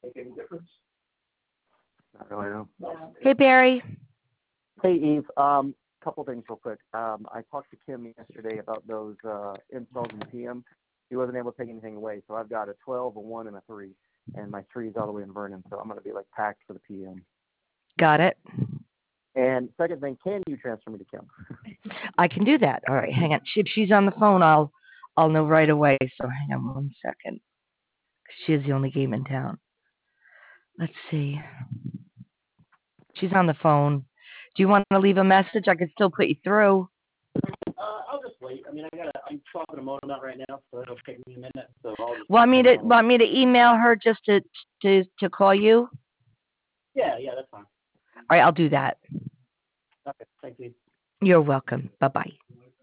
make any difference? Not really, no. Yeah. Hey, Barry. Hey, Eve. Couple things real quick. I talked to Kim yesterday about those installs in the PM. He wasn't able to take anything away, so I've got a 12, a 1, and a 3, and my 3 is all the way in Vernon, so I'm going to be like packed for the PM. Got it. And second thing, can you transfer me to Kim? I can do that. All right, hang on. If she's on the phone, I'll know right away. So hang on 1 second. She is the only game in town. Let's see. She's on the phone. Do you want to leave a message? I can still put you through. I'll just wait. I mean, I'm swapping a modem out right now, so it'll take me a minute. So I'll just Want me to email her just to call you? Yeah, that's fine. All right, I'll do that. Okay, thank you. You're welcome. Bye-bye.